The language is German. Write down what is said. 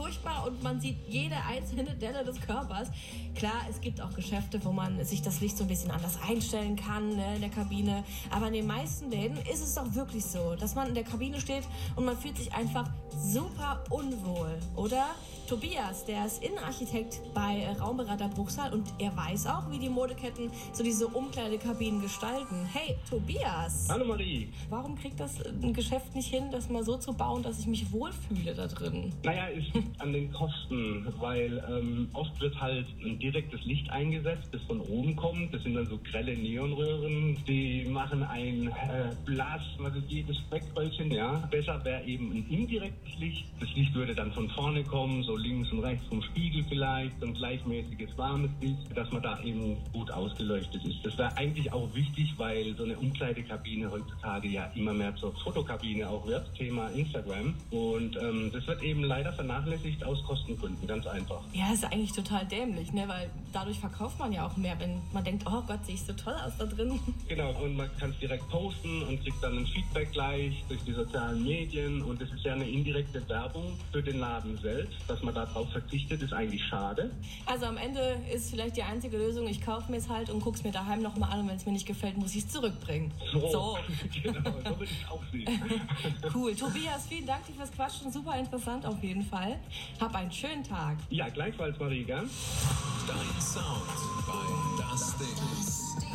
furchtbar und man sieht jede einzelne Delle des Körpers. Klar, es gibt auch Geschäfte, wo man sich das Licht so ein bisschen anders einstellen kann, ne, in der Kabine. Aber in den meisten Läden ist es doch wirklich so, dass man in der Kabine steht und man fühlt sich einfach super unwohl, oder? Tobias, der ist Innenarchitekt bei Raumberater Bruchsal und er weiß auch, wie die Modeketten so diese Umkleidekabinen gestalten. Hey, Tobias! Hallo Marie! Warum kriegt das ein Geschäft nicht hin, das mal so zu bauen, dass ich mich wohlfühle da drin? Naja, es liegt an den Kosten, weil oft wird halt ein direktes Licht eingesetzt, das von oben kommt. Das sind dann so grelle Neonröhren, die machen ein Blas, also jedes Speckröllchen, ja. Besser wäre eben ein indirektes Licht. Das Licht würde dann von vorne kommen, so links und rechts vom Spiegel vielleicht, so ein gleichmäßiges warmes Licht, dass man da eben gut ausgeleuchtet ist. Das wäre eigentlich auch wichtig, weil so eine Umkleidekabine heutzutage ja immer mehr zur Fotokabine auch wird, Thema Instagram. Und das wird eben leider vernachlässigt aus Kostengründen, ganz einfach. Ja, ist eigentlich total dämlich, ne? Weil dadurch verkauft man ja auch mehr, wenn man denkt, oh Gott, sehe ich so toll aus da drin. Genau, und man kann es direkt posten und kriegt dann ein Feedback gleich durch die sozialen Medien und das ist ja eine indirekte Werbung für den Laden selbst. Dass man darauf verzichtet, ist eigentlich schade. Also am Ende ist vielleicht die einzige Lösung, ich kaufe mir es halt und gucke es mir daheim nochmal an und wenn es mir nicht gefällt, muss ich es zurückbringen. So. Genau, so würde ich es auch sehen. Cool. Tobias, vielen Dank dir fürs Quatschen, super interessant auf jeden Fall. Hab einen schönen Tag. Ja, gleichfalls, Marie, gell? Dein Sound bei Das Ding.